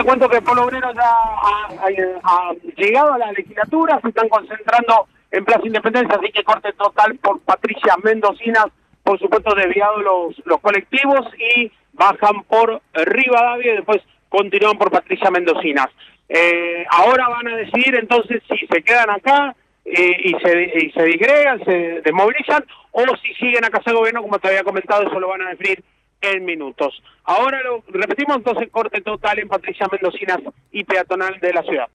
te cuento que Polo Obrero ya ha llegado a la legislatura, se están concentrando en Plaza Independencia, así que corte total por Patricia Mendocinas, por supuesto desviados los colectivos y bajan por Rivadavia y después continúan por Patricia Mendocinas. Ahora van a decidir entonces si se quedan acá y se disgregan, se desmovilizan, o si siguen a Casa de Gobierno, como te había comentado, eso lo van a definir en minutos. Ahora lo repetimos entonces, corte total en Patricia Mendocinas y peatonal de la ciudad.